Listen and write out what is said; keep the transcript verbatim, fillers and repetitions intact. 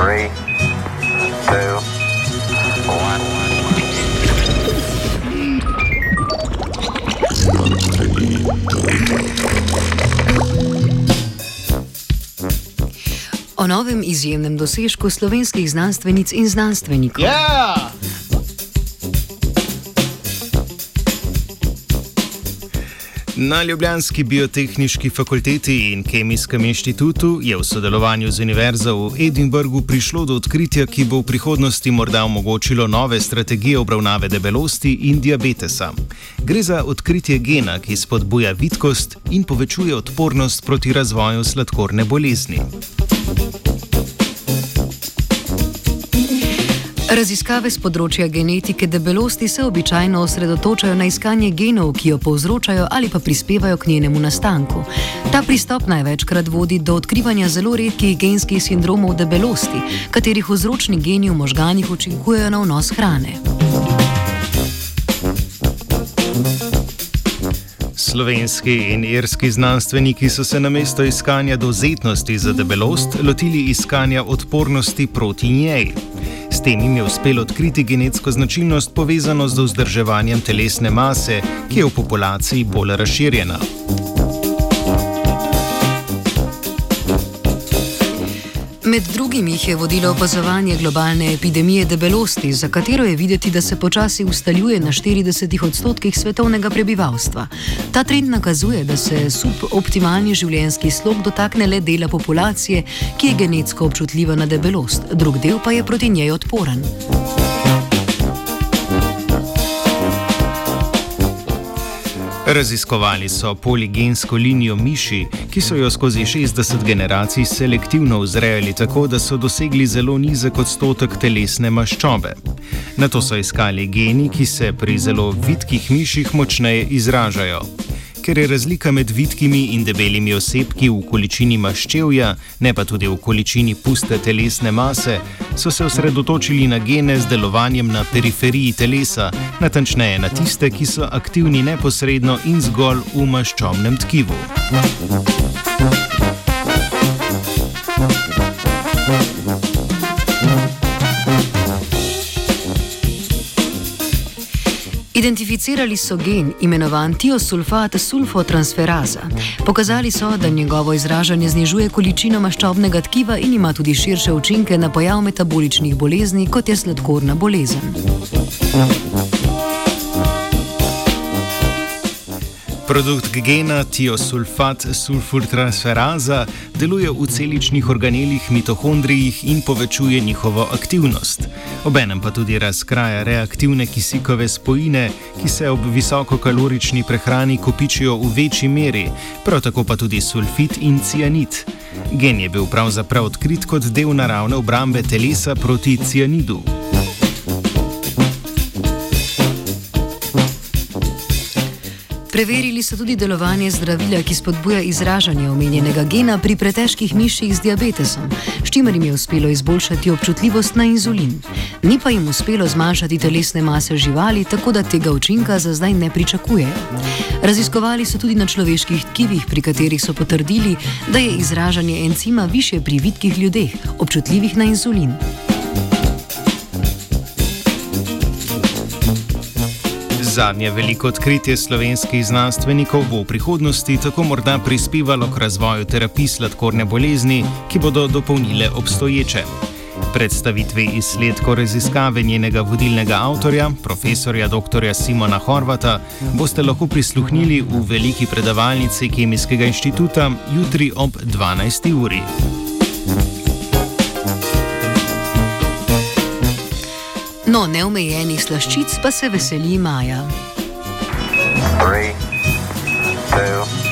Three, two, one. O novem izjemnem dosežku slovenskih znanstvenic in znanstvenikov. Yeah! Na ljubljanski biotehniški fakulteti in kemijskem inštitutu je v sodelovanju z Univerzo v Edinburgu prišlo do odkritja, ki bo v prihodnosti morda omogočilo nove strategije obravnave debelosti in diabetesa. Gre za odkritje gena, ki spodbuja vitkost in povečuje odpornost proti razvoju sladkorne bolezni. Raziskave z področja genetike debelosti se običajno osredotočajo na iskanje genov, ki jo povzročajo ali pa prispevajo k njenemu nastanku. Ta pristop največkrat vodi do odkrivanja zelo redkih genskih sindromov debelosti, katerih vzročni geni v možganih učinkujejo na vnos hrane. Slovenski in irski znanstveniki so se namesto iskanja dovzetnosti za debelost lotili iskanja odpornosti proti njej. S tem jim je uspelo odkriti genetsko značilnost povezano z vzdrževanjem telesne mase, ki je v populaciji bolj razširjena. Med drugim jih je vodilo opazovanje globalne epidemije debelosti, za katero je videti, da se počasi ustaljuje na štiridesetih odstotkih svetovnega prebivalstva. Ta trend nakazuje, da se suboptimalni življenjski slog dotakne le dela populacije, ki je genetsko občutljiva na debelost, drug del pa je proti njej odporen. Raziskovali so poligensko linijo miši, ki so jo skozi šestdeset generacij selektivno vzrejali tako, da so dosegli zelo nizek odstotek telesne maščobe. Nato so iskali geni, ki se pri zelo vitkih miših močneje izražajo. Ker je razlika med vitkimi in debelimi osebki v količini maščevja, ne pa tudi v količini puste telesne mase, so se osredotočili na gene z delovanjem na periferiji telesa, natančneje na tiste, ki so aktivni neposredno in zgolj v maščobnem tkivu. Identificirali so gen, imenovan tiosulfat sulfotransferaza. Pokazali so, da njegovo izražanje znižuje količino maščobnega tkiva in ima tudi širše učinke na pojav metaboličnih bolezni, kot je sladkorna bolezen. Produkt gena tiosulfat sulfotransferaza deluje v celičnih organelih mitohondrijih in povečuje njihovo aktivnost. Obenem pa tudi razkraja reaktivne kisikove spojine, ki se ob visokokalorični prehrani kopičijo v večji meri, prav tako pa tudi sulfit in cianid. Gen je bil pravzaprav odkrit kot del naravne obrambe telesa proti cianidu. Preverili so tudi delovanje zdravila, ki spodbuja izražanje omenjenega gena pri pretežkih miših z diabetesom, s čimer jim je uspelo izboljšati občutljivost na inzulin. Ni pa jim uspelo zmanjšati telesne mase živali, tako da tega učinka za zdaj ne pričakujejo. Raziskovali so tudi na človeških tkivih, pri katerih so potrdili, da je izražanje encima višje pri vitkih ljudeh, občutljivih na inzulin. Zadnje veliko odkritje slovenskih znanstvenikov bo v prihodnosti tako morda prispevalo k razvoju terapij sladkorne bolezni, ki bodo dopolnile obstoječe. Predstavitvi izsledkov raziskave njenega vodilnega avtorja, profesorja doktorja Simona Horvata, boste lahko prisluhnili v veliki predavalnici Kemijskega inštituta jutri ob dvanajsti uri. No, neomejenih slaščic pa se veseli Maja. Three, two,